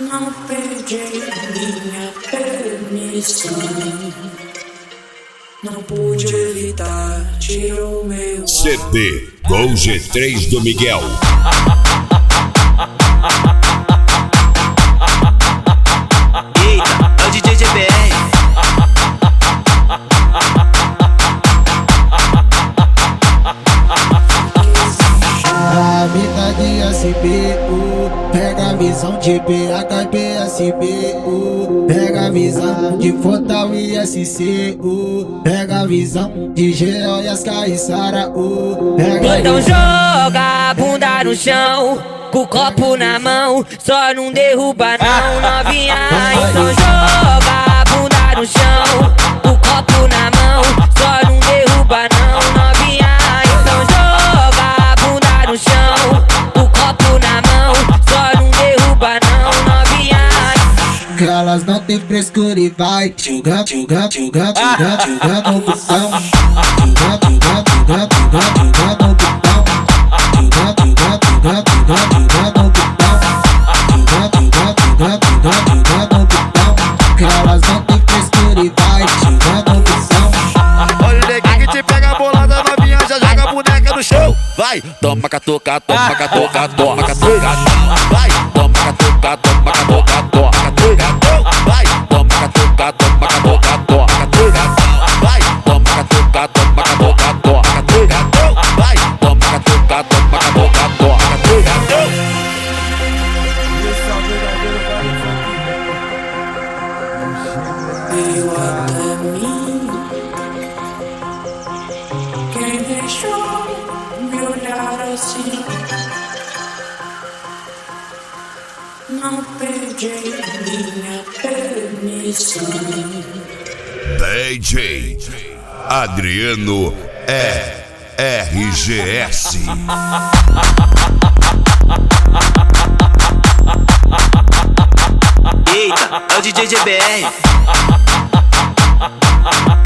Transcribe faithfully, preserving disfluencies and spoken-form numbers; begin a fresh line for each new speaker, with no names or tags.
Não pedi minha permissão, não pude evitar, tirou meu
C D Gol G três do Miguel.
Eita, é o D J G B R.
A mina de S B U, pega a visão de B H B S B U, pega a visão de Fortal e S C U, pega a visão de G O e as Caissara U.
Então joga a bunda no chão, com o copo na mão, só não derruba não, novinha. Então joga a bunda no chão, com o copo na mão, só não derruba não, novinha. Então joga a bunda no chão, com o copo na mão, só não derruba não, novinha.
Que elas não tem frescura e vai joga, joga, joga, joga, joga no botão, joga, joga, joga, joga, joga no botão, joga, joga, joga, joga, joga no botão, joga, joga, joga, joga, joga no botão. Que elas não tem frescura e vai joga no botão.
Olha o neguinho que te pega a bolada, novinha, já joga a boneca no chão. Vai, toma catuca, toma catuca, toma catuca. Vai, toma catuca, toma catuca, toma catuca. Vai, toma catuca, toma catuca, toma catuca. Vai, toma catuca, toma catuca, toma catuca. Vai, toma catuca, toma catuca, toma catuca.
veio até mim. Quem deixou me olhar assim? Não pedi minha permissão.
D J Adriano é R G S.
Eita, é o D J G B R.